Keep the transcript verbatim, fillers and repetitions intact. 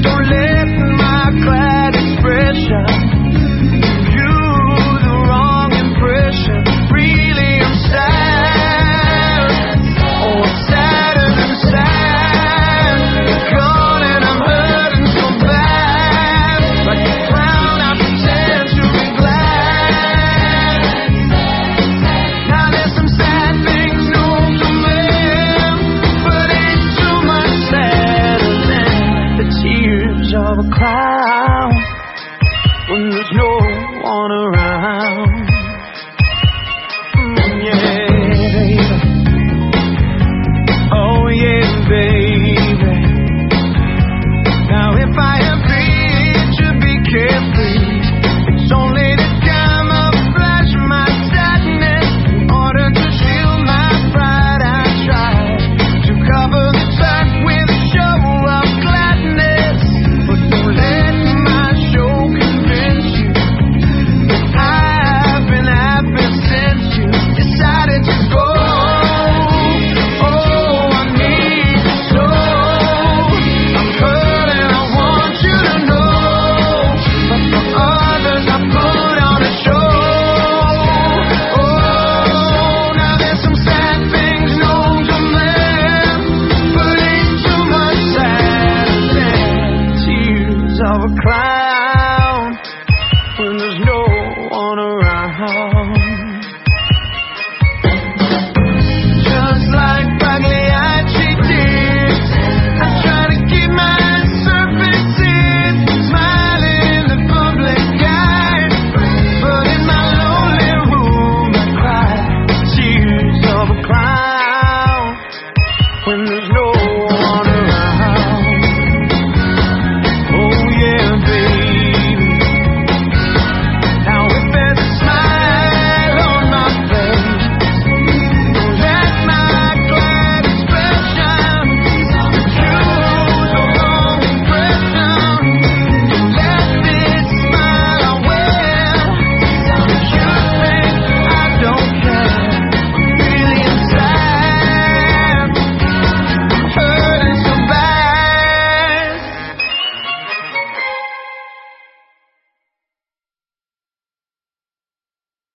Don't let my glad expression give you the wrong impression. Really, I'm sad. Oh, I'm sadder than sad. You're gone and I'm hurting so bad. Like a clown, I pretend to be glad. Now there's some sad things known to man, but it's too much sadder than the tears of a clown when there's no one around. Mm, yeah, baby. Oh yeah, baby. Now if I am free, it should be carefree. It's only to camouflage my sadness. In order to shield my pride, I try to cover the track with a show of gladness. But don't let my show convince you that I've been happy since you decided to go. Oh, I need you so. I'm hurt and I want you to know. But for others I put on a show. Oh, now there's some sad things known to man, but ain't too much sad than tears of a clown.